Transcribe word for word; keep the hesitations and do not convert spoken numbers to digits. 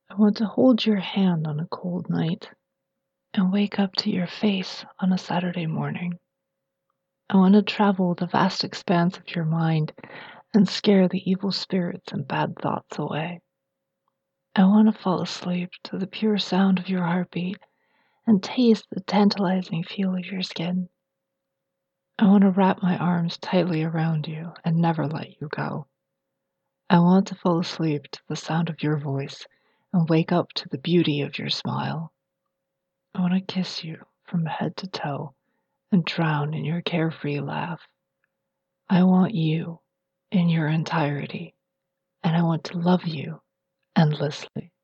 I want to hold your hand on a cold night and wake up to your face on a Saturday morning. I want to travel the vast expanse of your mind and scare the evil spirits and bad thoughts away. I want to fall asleep to the pure sound of your heartbeat and taste the tantalizing feel of your skin. I want to wrap my arms tightly around you and never let you go. I want to fall asleep to the sound of your voice and wake up to the beauty of your smile. I want to kiss you from head to toe and drown in your carefree laugh. I want you in your entirety, and I want to love you endlessly.